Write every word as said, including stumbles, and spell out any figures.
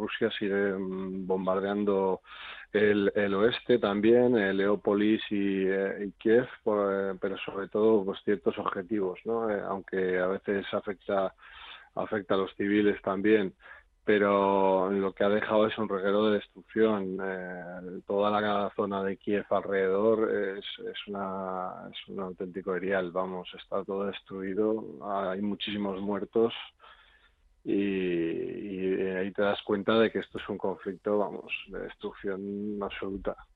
Rusia sigue mm, bombardeando el, el oeste también, eh, Leópolis y, eh, y Kiev, pues, pero sobre todo pues ciertos objetivos, ¿no? Eh, aunque a veces afecta afecta a los civiles también, pero lo que ha dejado es un reguero de destrucción. Eh, toda la zona de Kiev alrededor es, es, una, es un auténtico erial, vamos, está todo destruido, hay muchísimos muertos y, y ahí te das cuenta de que esto es un conflicto, vamos, de destrucción absoluta.